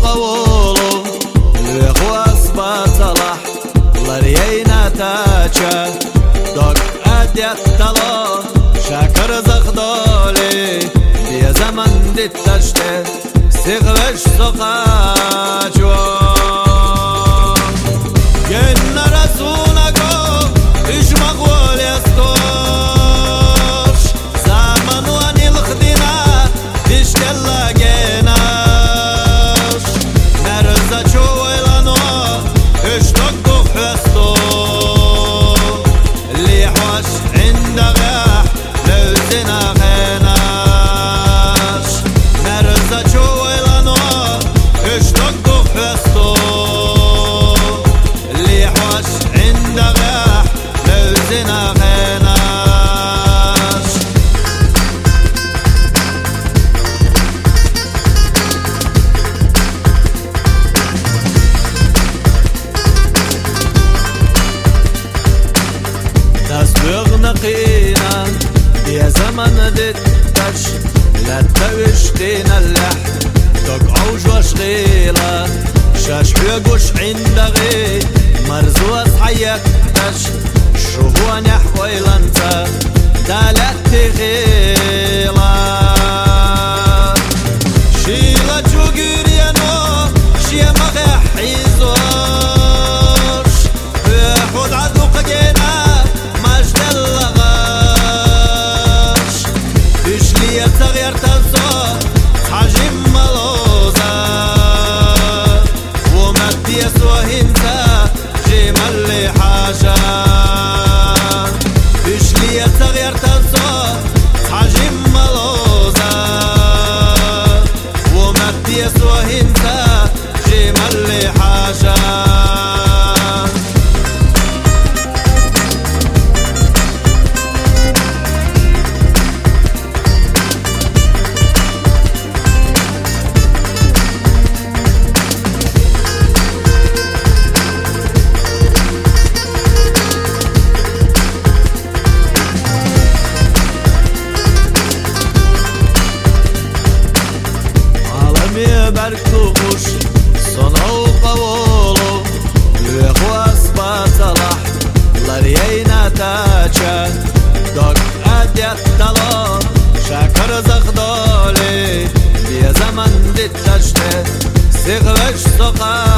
قولو لغو أصبطلح لريينا تاچا دوك أديت تلا شاكر زغدولي دي زمن دي تشتي سيغوش سقاچو جن رسولكو إش مغول يستوش زمن واني الخدينا ديش كلا جيناش نرزا چويلانو إش تقو فستو اللي حوش عند غاح لوزنا غيناش نرزا چويلانو إش تقو فستو اللي حوش عند غاح لوزنا غيناش تسبغ نقينا يا زمن دتش لا توشتينا اللح تقعوج وشغيلة شاش بيقوش عند غي مرزوة حياتش شوفوا نحويل انت دالت غيلة شيلة جوغيريانو شيا مغيح حيزوش بيحود عدو قجينا مجد اللغاش بشلية تغير تنسو حجم ملوزة ومدي يسوى هنسا جيم اللي حاجة بشلية تغير تنسو حجم ملوزة ومدي يسوى هنسا جيم اللي حاجة بركوش صنعو قولو لغو أصبطلح لريينا تاچا دوك أديت تلا شاكر زغدولي بيا زمن دي تشتي سيغوش سقا